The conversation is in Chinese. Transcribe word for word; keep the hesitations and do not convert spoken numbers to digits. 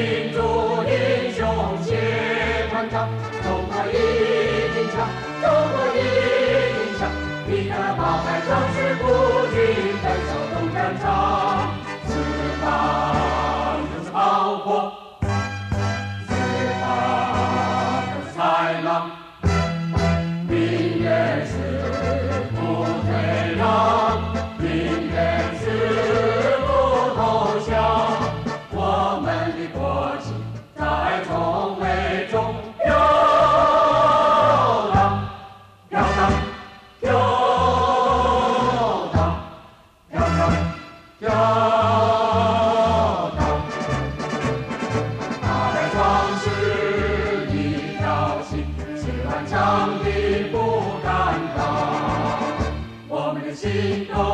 民族英雄血团长，中国一定强，中国一定强，你的马排壮士不惧奔走动战场，四方就是炮火，四方就是豺狼，明月是不退让，明月是不投降，我们的国旗在崇伟中飘荡，飘荡，飘荡，飘荡，飘荡。马来壮士一条心，是顽强的不敢当，我们的心头。